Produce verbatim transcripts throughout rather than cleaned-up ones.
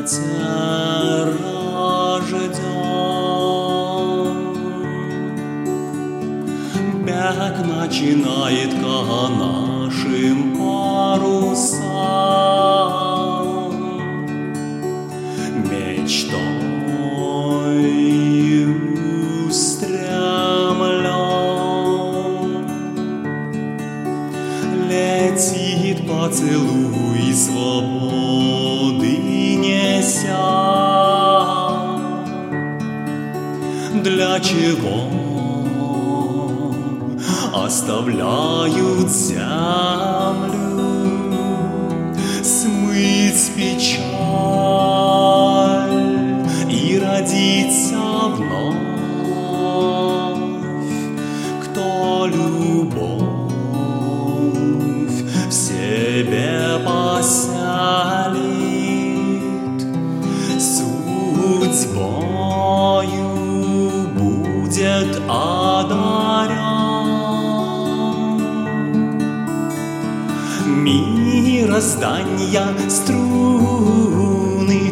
ветер рожден. Бег начинает к нашим парусам, мечтой устремлен. Летит поцелуй свободы неся. Для чего оставляют землю? Смыть печаль и родиться вновь. Кто любовь в себе поселит, судьбою будет одарен. Мироздания струны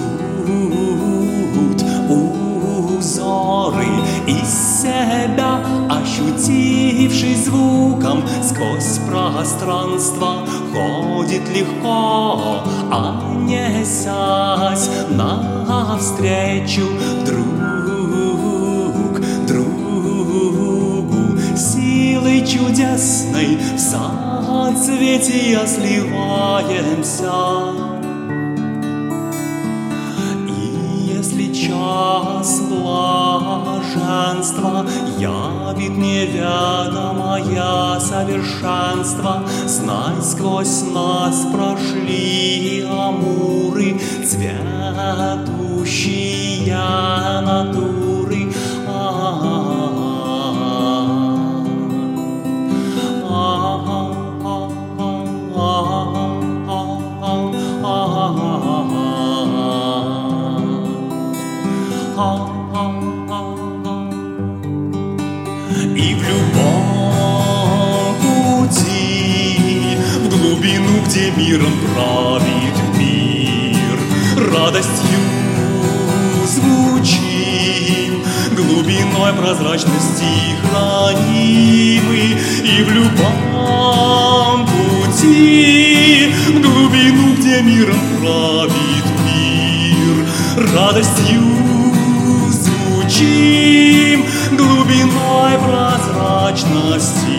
ткут узоры из себя, ощутившись звуком, сквозь пространство ходит легко, а несясь навстречу друг другу, силой чудесной в соцветия сливаемся. И если час блаженства явит неведомое совершенство, знай, сквозь нас прошли амуры, цветущие натуры. И в любом пути, в глубину, где миром правит мир, радостью звучим, глубиной прозрачности хранимы. И в любом пути, в глубину, где миром правит мир, радостью звучим, глубиной прозрачности